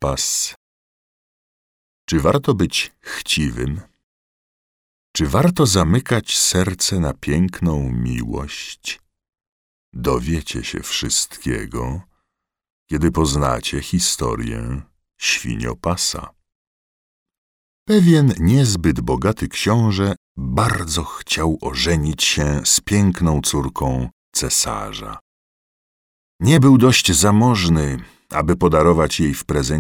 zapas. Czy warto być chciwym? Czy warto zamykać serce na piękną miłość? Dowiecie się wszystkiego, kiedy poznacie historię Świniopasa. Pewien niezbyt bogaty książę bardzo chciał ożenić się z piękną córką cesarza. Nie był dość zamożny, aby podarować jej w prezencie